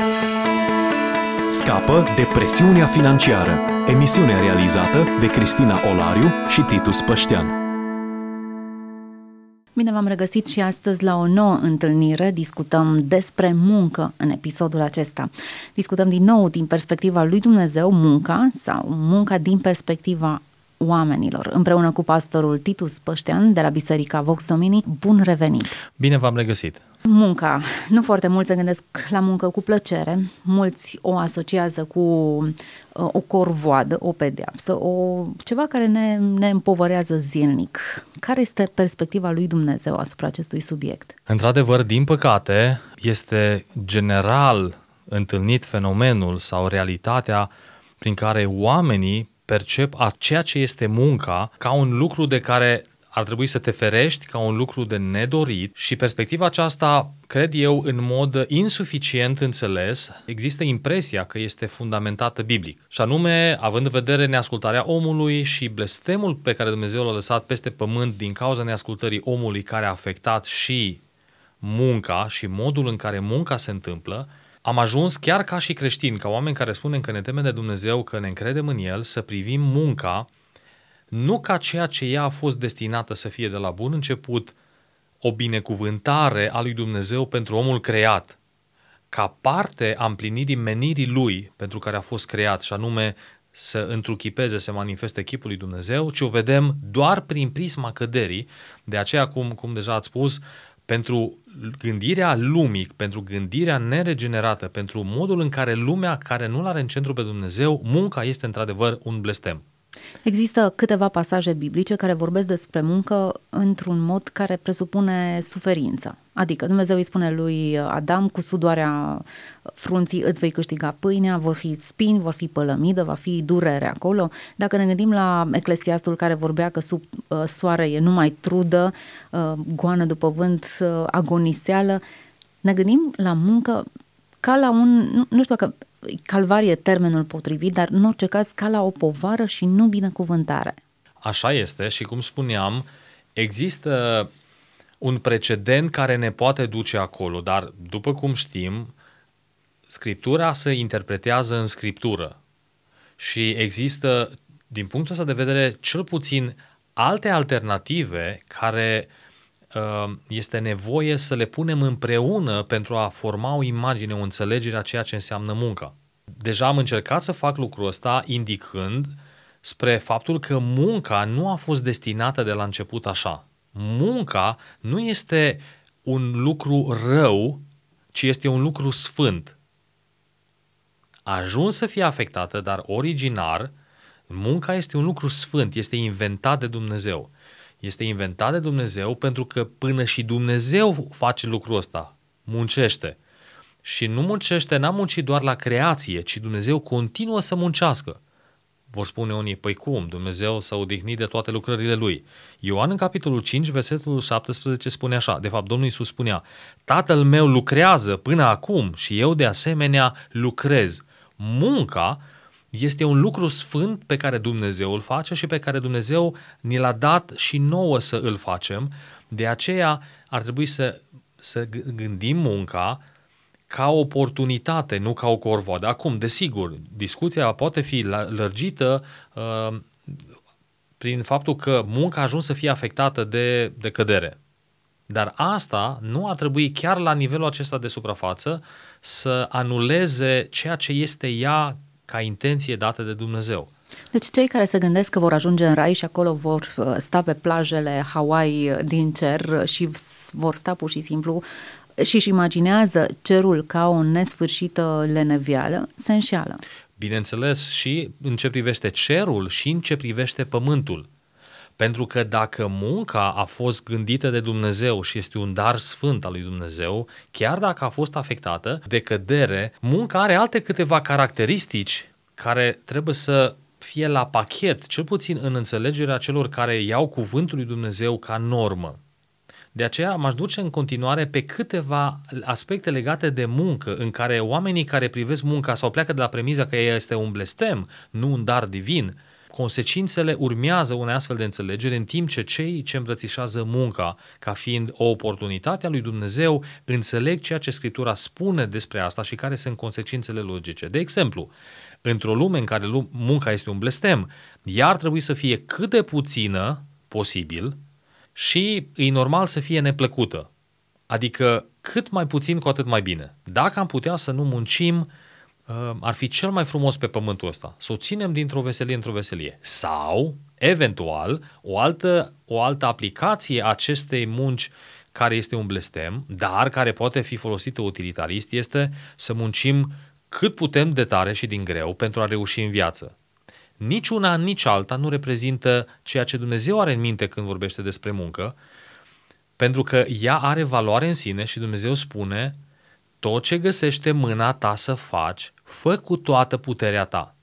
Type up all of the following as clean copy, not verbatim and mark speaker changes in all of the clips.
Speaker 1: Scapă de presiunea financiară. Emisiune realizată de Cristina Olariu și Titus Păștean.
Speaker 2: Bine v-am regăsit și astăzi la o nouă întâlnire. Discutăm despre muncă în episodul acesta. Discutăm din nou din perspectiva lui Dumnezeu munca sau munca din perspectiva oamenilor. Împreună cu pastorul Titus Păștean de la Biserica Vox Domini. Bun revenit!
Speaker 3: Bine v-am regăsit!
Speaker 2: Munca. Nu foarte mulți se gândesc la muncă cu plăcere. Mulți o asociază cu o corvoadă, o pedeapsă, ceva care ne împovărează zilnic. Care este perspectiva lui Dumnezeu asupra acestui subiect?
Speaker 3: Într-adevăr, din păcate, este general întâlnit fenomenul sau realitatea prin care oamenii percep a ceea ce este munca ca un lucru de care ar trebui să te ferești, ca un lucru de nedorit, și perspectiva aceasta, cred eu, în mod insuficient înțeles, există impresia că este fundamentată biblic. Și anume, având în vedere neascultarea omului și blestemul pe care Dumnezeu l-a lăsat peste pământ din cauza neascultării omului, care a afectat și munca și modul în care munca se întâmplă, am ajuns chiar ca și creștini, ca oameni care spunem că ne temem de Dumnezeu, că ne încredem în El, să privim munca nu ca ceea ce ea a fost destinată să fie de la bun început o binecuvântare a lui Dumnezeu pentru omul creat, ca parte a împlinirii menirii lui pentru care a fost creat, și anume să întruchipeze, să manifeste chipul lui Dumnezeu, ci o vedem doar prin prisma căderii. De aceea, cum deja ați spus, pentru gândirea lumii, pentru gândirea neregenerată, pentru modul în care lumea care nu l-are în centru pe Dumnezeu, munca este într-adevăr un blestem.
Speaker 2: Există câteva pasaje biblice care vorbesc despre muncă într-un mod care presupune suferință. Adică Dumnezeu îi spune lui Adam, cu sudoarea frunții îți vei câștiga pâinea, vor fi spini, vor fi pălămidă, va fi durere acolo. Dacă ne gândim la Eclesiastul care vorbea că sub soare e numai trudă, goană după vânt, agoniseală, ne gândim la muncă ca la nu știu dacă calvarie e termenul potrivit, dar în orice caz ca la o povară și nu binecuvântare.
Speaker 3: Așa este și, cum spuneam, există un precedent care ne poate duce acolo, dar după cum știm, Scriptura se interpretează în Scriptură și există, din punctul ăsta de vedere, cel puțin alte alternative care este nevoie să le punem împreună pentru a forma o imagine, o înțelegere a ceea ce înseamnă munca. Deja am încercat să fac lucrul ăsta indicând spre faptul că munca nu a fost destinată de la început așa. Munca nu este un lucru rău, ci este un lucru sfânt. A ajuns să fie afectată, dar originar, munca este un lucru sfânt, este inventat de Dumnezeu. Este inventat de Dumnezeu pentru că până și Dumnezeu face lucrul ăsta, muncește. Și nu muncește, n-a muncit doar la creație, ci Dumnezeu continuă să muncească. Vor spune unii, păi cum? Dumnezeu s-a odihnit de toate lucrările Lui. Ioan în capitolul 5, versetul 17 spune așa, de fapt Domnul Iisus spunea, Tatăl meu lucrează până acum și eu de asemenea lucrez. Munca este un lucru sfânt pe care Dumnezeu îl face și pe care Dumnezeu ni l-a dat și nouă să îl facem. De aceea ar trebui să gândim munca ca o oportunitate, nu ca o corvoadă. Acum, desigur, discuția poate fi lărgită prin faptul că munca a ajuns să fie afectată de cădere. Dar asta nu ar trebui chiar la nivelul acesta de suprafață să anuleze ceea ce este ea ca intenție dată de Dumnezeu.
Speaker 2: Deci cei care se gândesc că vor ajunge în rai și acolo vor sta pe plajele Hawaii din cer și vor sta pur și simplu și își imaginează cerul ca o nesfârșită lenevială, se înșeală.
Speaker 3: Bineînțeles, și în ce privește cerul și în ce privește pământul. Pentru că dacă munca a fost gândită de Dumnezeu și este un dar sfânt al lui Dumnezeu, chiar dacă a fost afectată de cădere, munca are alte câteva caracteristici care trebuie să fie la pachet, cel puțin în înțelegerea celor care iau cuvântul lui Dumnezeu ca normă. De aceea m-aș duce în continuare pe câteva aspecte legate de muncă, în care oamenii care privesc munca sau pleacă de la premiza că ea este un blestem, nu un dar divin, consecințele urmează unei astfel de înțelegere, în timp ce cei ce îmbrățișează munca ca fiind o oportunitate a lui Dumnezeu înțeleg ceea ce Scriptura spune despre asta și care sunt consecințele logice. De exemplu, într-o lume în care munca este un blestem, ea ar trebui să fie cât de puțină posibil și e normal să fie neplăcută. Adică cât mai puțin, cu atât mai bine. Dacă am putea să nu muncim, ar fi cel mai frumos pe pământul ăsta. Să o ținem dintr-o veselie într-o veselie. Sau, eventual, o altă aplicație a acestei munci care este un blestem, dar care poate fi folosită utilitarist, este să muncim cât putem de tare și din greu pentru a reuși în viață. Nici una, nici alta nu reprezintă ceea ce Dumnezeu are în minte când vorbește despre muncă, pentru că ea are valoare în sine și Dumnezeu spune: tot ce găsește mâna ta să faci, fă cu toată puterea ta.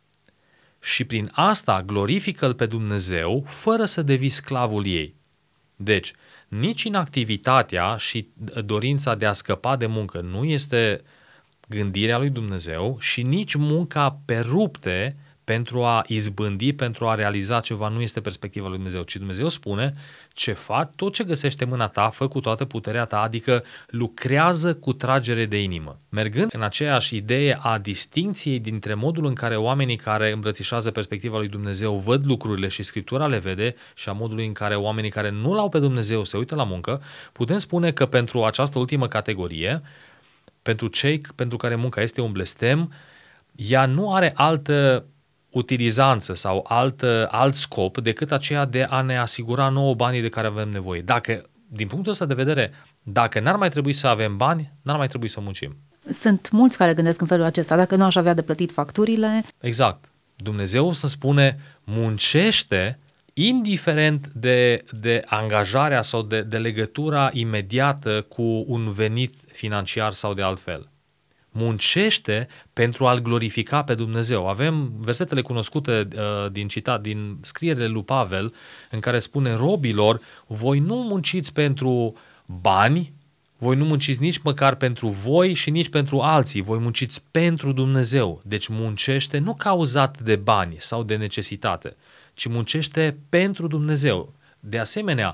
Speaker 3: Și prin asta glorifică-L pe Dumnezeu fără să devii sclavul ei. Deci, nici inactivitatea și dorința de a scăpa de muncă nu este gândirea lui Dumnezeu și nici munca pe rupte pentru a izbândi, pentru a realiza ceva, nu este perspectiva lui Dumnezeu, ci Dumnezeu spune: ce faci, tot ce găsește mâna ta, fă cu toată puterea ta, adică lucrează cu tragere de inimă. Mergând în aceeași idee a distincției dintre modul în care oamenii care îmbrățișează perspectiva lui Dumnezeu văd lucrurile și Scriptura le vede și a modului în care oamenii care nu l-au pe Dumnezeu se uită la muncă, putem spune că pentru această ultimă categorie, pentru cei pentru care munca este un blestem, ea nu are altă utilizanță sau alt scop decât aceea de a ne asigura nouă banii de care avem nevoie. Dacă, din punctul ăsta de vedere, dacă n-ar mai trebui să avem bani, n-ar mai trebui să muncim.
Speaker 2: Sunt mulți care gândesc în felul acesta: dacă nu aș avea de plătit facturile...
Speaker 3: Exact. Dumnezeu să spune: muncește indiferent de angajarea sau de legătura imediată cu un venit financiar sau de altfel. Muncește pentru a-L glorifica pe Dumnezeu. Avem versetele cunoscute din scrierile lui Pavel, în care spune robilor: voi nu munciți pentru bani, voi nu munciți nici măcar pentru voi și nici pentru alții, voi munciți pentru Dumnezeu. Deci muncește nu cauzat de bani sau de necesitate, ci muncește pentru Dumnezeu. De asemenea,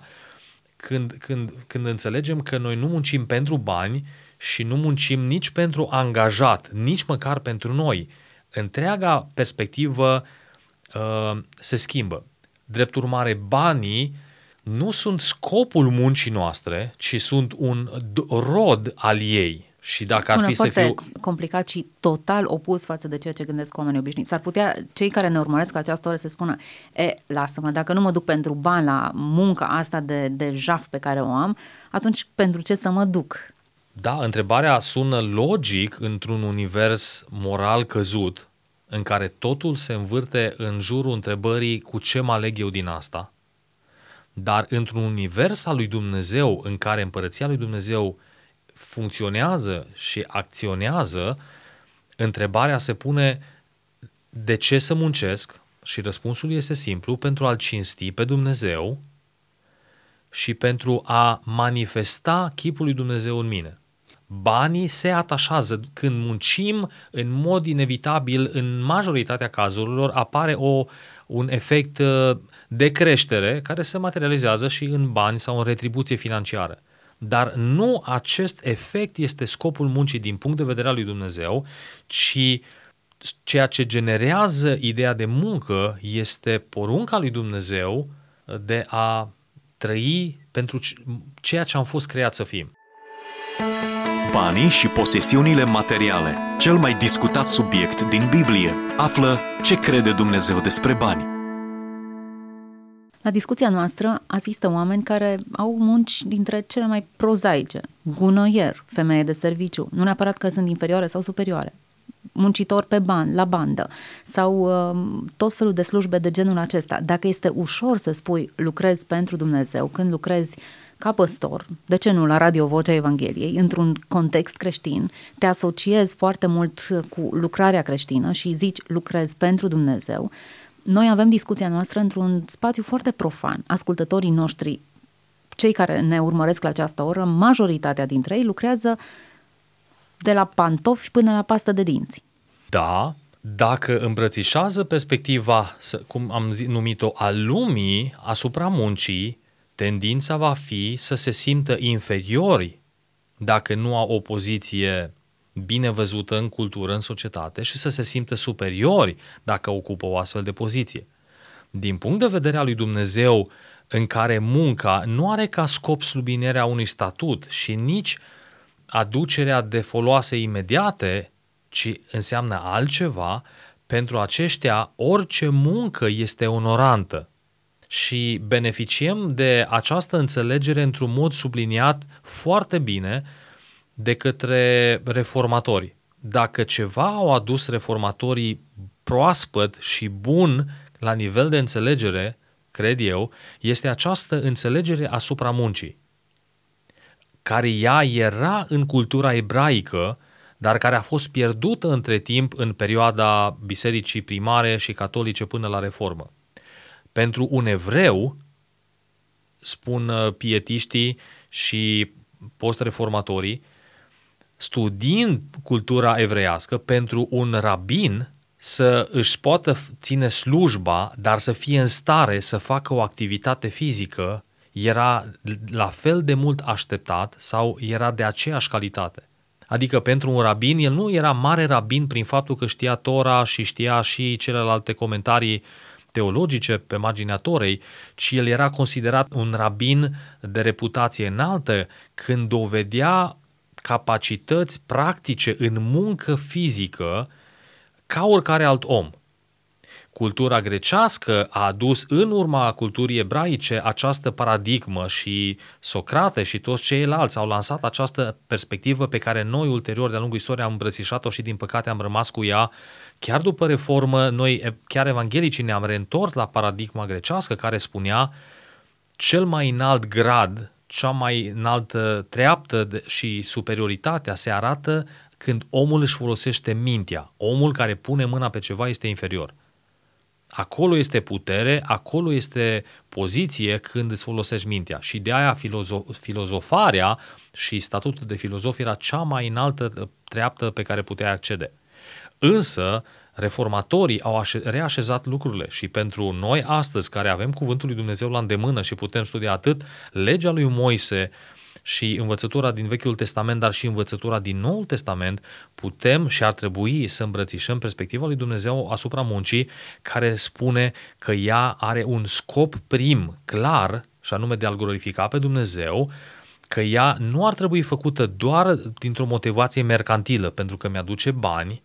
Speaker 3: când înțelegem că noi nu muncim pentru bani și nu muncim nici pentru angajat, nici măcar pentru noi, întreaga perspectivă se schimbă. Drept urmare, banii nu sunt scopul muncii noastre, ci sunt un rod al ei. Și dacă
Speaker 2: sună
Speaker 3: ar fi
Speaker 2: foarte complicat și total opus față de ceea ce gândesc oamenii obișnuiți. S-ar putea cei care ne urmăresc la această oră să spună: lasă-mă, dacă nu mă duc pentru bani la munca asta de jaf pe care o am, atunci pentru ce să mă duc?
Speaker 3: Da, întrebarea sună logic într-un univers moral căzut, în care totul se învârte în jurul întrebării: cu ce mă aleg eu din asta? Dar într-un univers al lui Dumnezeu, în care împărăția lui Dumnezeu funcționează și acționează, întrebarea se pune: de ce să muncesc? Și răspunsul este simplu: pentru a-L cinsti pe Dumnezeu și pentru a manifesta chipul lui Dumnezeu în mine. Banii se atașează. Când muncim, în mod inevitabil, în majoritatea cazurilor, apare un efect de creștere care se materializează și în bani sau în retribuție financiară. Dar nu acest efect este scopul muncii din punct de vedere al lui Dumnezeu, ci ceea ce generează ideea de muncă este porunca lui Dumnezeu de a trăi pentru ceea ce am fost creat să fim.
Speaker 1: Banii și posesiunile materiale, cel mai discutat subiect din Biblie. Află ce crede Dumnezeu despre bani.
Speaker 2: La discuția noastră asistă oameni care au munci dintre cele mai prozaice: gunoier, femeie de serviciu, nu neapărat că sunt inferioare sau superioare, muncitor pe la bandă sau tot felul de slujbe de genul acesta. Dacă este ușor să spui lucrez pentru Dumnezeu când lucrezi ca păstor, de ce nu la Radio Vocea Evangheliei, într-un context creștin, te asociezi foarte mult cu lucrarea creștină și zici lucrez pentru Dumnezeu, noi avem discuția noastră într-un spațiu foarte profan. Ascultătorii noștri, cei care ne urmăresc la această oră, majoritatea dintre ei lucrează de la pantofi până la pastă de dinți.
Speaker 3: Da, Dacă îmbrățișează perspectiva, cum am numit-o, a lumii asupra muncii, tendința va fi să se simtă inferiori dacă nu au o poziție bine văzută în cultură, în societate, și să se simtă superiori dacă ocupă o astfel de poziție. Din punct de vedere al lui Dumnezeu, în care munca nu are ca scop sublinierea unui statut și nici aducerea de foloase imediate, ci înseamnă altceva, pentru aceștia orice muncă este onorantă. Și beneficiem de această înțelegere într-un mod subliniat foarte bine de către reformatori. Dacă ceva au adus reformatorii proaspăt și bun la nivel de înțelegere, cred eu, este această înțelegere asupra muncii, care ea era în cultura ebraică, dar care a fost pierdută între timp în perioada bisericii primare și catolice până la reformă. Pentru un evreu, spun pietiștii și post-reformatorii, studiind cultura evreiască, pentru un rabin să își poată ține slujba, dar să fie în stare să facă o activitate fizică, era la fel de mult așteptat sau era de aceeași calitate. Adică pentru un rabin, el nu era mare rabin prin faptul că știa Tora și știa și celelalte comentarii teologice pe marginea Torei, ci el era considerat un rabin de reputație înaltă când dovedea capacități practice în muncă fizică ca oricare alt om. Cultura grecească a adus în urma culturii ebraice această paradigmă și Socrate și toți ceilalți au lansat această perspectivă pe care noi ulterior de-a lungul istoriei am îmbrățișat-o și din păcate am rămas cu ea. Chiar după reformă, noi, chiar evanghelicii, ne-am reîntors la paradigma grecească care spunea cel mai înalt grad, cea mai înaltă treaptă și superioritatea se arată când omul își folosește mintea. Omul care pune mâna pe ceva este inferior. Acolo este putere, acolo este poziție când îți folosești mintea. Și de aia filozofarea și statutul de filozof era cea mai înaltă treaptă pe care puteai accede. Însă, reformatorii au reașezat lucrurile și pentru noi astăzi, care avem cuvântul lui Dumnezeu la îndemână și putem studia atât legea lui Moise și învățătura din Vechiul Testament, dar și învățătura din Noul Testament, putem și ar trebui să îmbrățișăm perspectiva lui Dumnezeu asupra muncii, care spune că ea are un scop prim, clar, și anume de a-L glorifica pe Dumnezeu, că ea nu ar trebui făcută doar dintr-o motivație mercantilă, pentru că mi-aduce bani,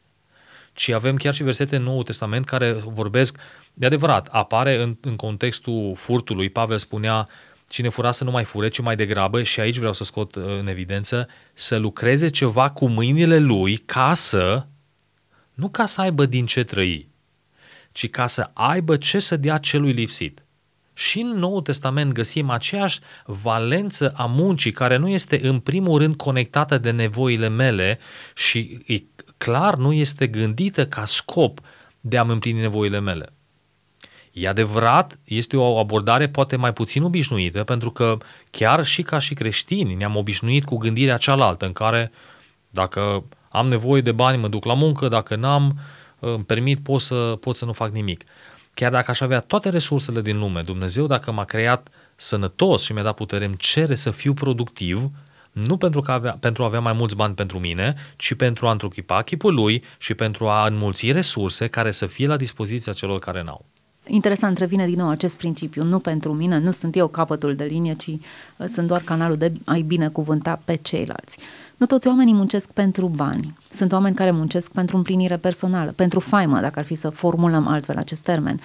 Speaker 3: ci avem chiar și versete în Noul Testament care vorbesc, de adevărat, apare în contextul furtului. Pavel spunea, cine fura să nu mai fure, ci mai degrabă, și aici vreau să scot în evidență, să lucreze ceva cu mâinile lui nu ca să aibă din ce trăi, ci ca să aibă ce să dea celui lipsit. Și în Noul Testament găsim aceeași valență a muncii, care nu este în primul rând conectată de nevoile mele și clar nu este gândită ca scop de a-mi împlini nevoile mele. E adevărat, este o abordare poate mai puțin obișnuită, pentru că chiar și ca și creștini ne-am obișnuit cu gândirea cealaltă, în care dacă am nevoie de bani mă duc la muncă, dacă n-am, îmi permit, pot să nu fac nimic. Chiar dacă aș avea toate resursele din lume, Dumnezeu, dacă m-a creat sănătos și mi-a dat putere, îmi cere să fiu productiv, nu pentru a avea mai mulți bani pentru mine, ci pentru a întruchipa chipul Lui și pentru a înmulți resurse care să fie la dispoziția celor care n-au.
Speaker 2: Interesant, revine din nou acest principiu, nu pentru mine, nu sunt eu capătul de linie, ci sunt doar canalul de a-i binecuvânta pe ceilalți. Nu toți oamenii muncesc pentru bani. Sunt oameni care muncesc pentru împlinire personală, pentru faimă, dacă ar fi să formulăm altfel acest termen.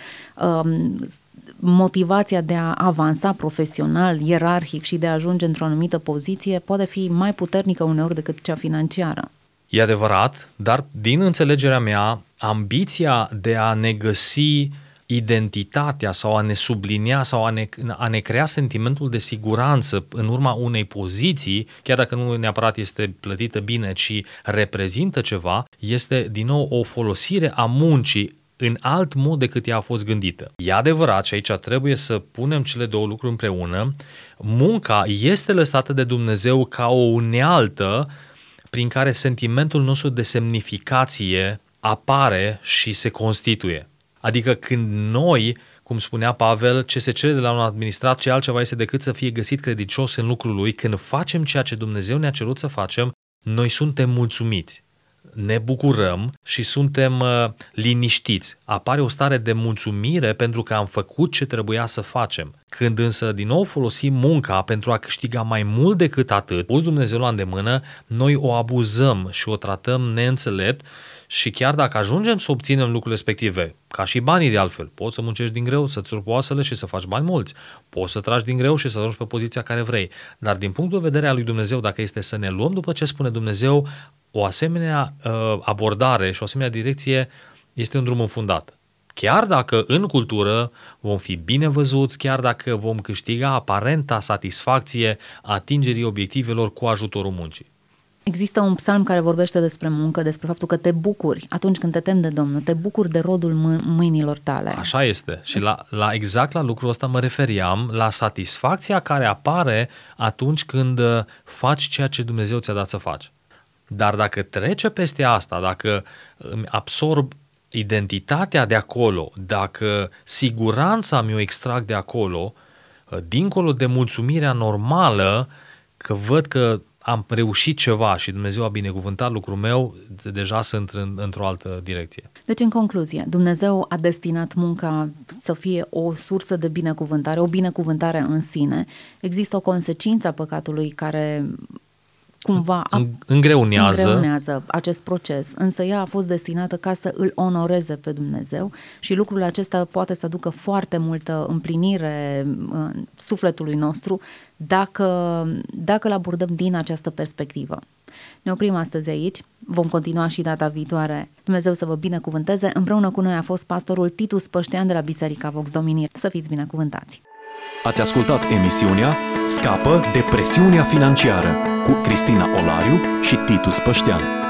Speaker 2: Motivația de a avansa profesional, ierarhic și de a ajunge într-o anumită poziție poate fi mai puternică uneori decât cea financiară.
Speaker 3: E adevărat, dar din înțelegerea mea, ambiția de a ne găsi identitatea sau a ne sublinia sau a ne crea sentimentul de siguranță în urma unei poziții, chiar dacă nu neapărat este plătită bine, ci reprezintă ceva, este din nou o folosire a muncii în alt mod decât ea a fost gândită. E adevărat și aici trebuie să punem cele două lucruri împreună. Munca este lăsată de Dumnezeu ca o unealtă prin care sentimentul nostru de semnificație apare și se constituie. Adică când noi, cum spunea Pavel, ce se cere de la un administrat, ce altceva este decât să fie găsit credincios în lucrul lui, când facem ceea ce Dumnezeu ne-a cerut să facem, noi suntem mulțumiți, ne bucurăm și suntem liniștiți. Apare o stare de mulțumire pentru că am făcut ce trebuia să facem. Când însă din nou folosim munca pentru a câștiga mai mult decât atât, pus Dumnezeu la îndemână, noi o abuzăm și o tratăm neînțelept și chiar dacă ajungem să obținem lucrurile respective, ca și banii de altfel, poți să muncești din greu, să-ți rupi oasele și să faci bani mulți, poți să tragi din greu și să ajungi pe poziția care vrei, dar din punctul de vedere al lui Dumnezeu, dacă este să ne luăm după ce spune Dumnezeu, o asemenea abordare și o asemenea direcție este un drum înfundat. Chiar dacă în cultură vom fi bine văzuți, chiar dacă vom câștiga aparenta satisfacție atingerii obiectivelor cu ajutorul muncii.
Speaker 2: Există un psalm care vorbește despre muncă, despre faptul că te bucuri atunci când te temi de Domnul, te bucuri de rodul mâinilor tale.
Speaker 3: Așa este. Și exact la lucrul ăsta mă referiam, la satisfacția care apare atunci când faci ceea ce Dumnezeu ți-a dat să faci. Dar dacă trece peste asta, dacă îmi absorb identitatea de acolo, dacă siguranța mi-o extrag de acolo, dincolo de mulțumirea normală, că văd că am reușit ceva și Dumnezeu a binecuvântat lucrul meu, deja sunt într-o altă direcție.
Speaker 2: Deci, în concluzie, Dumnezeu a destinat munca să fie o sursă de binecuvântare, o binecuvântare în sine. Există o consecință a păcatului care cumva îngreunează acest proces, însă ea a fost destinată ca să îl onoreze pe Dumnezeu și lucrul acesta poate să aducă foarte multă împlinire sufletului nostru dacă îl abordăm din această perspectivă. Ne oprim astăzi aici, vom continua și data viitoare. Dumnezeu să vă binecuvânteze. Împreună cu noi a fost pastorul Titus Păștean de la Biserica Vox Domini. Să fiți binecuvântați!
Speaker 1: Ați ascultat emisiunea Scapă de presiunea financiară cu Cristina Olariu și Titus Păștean.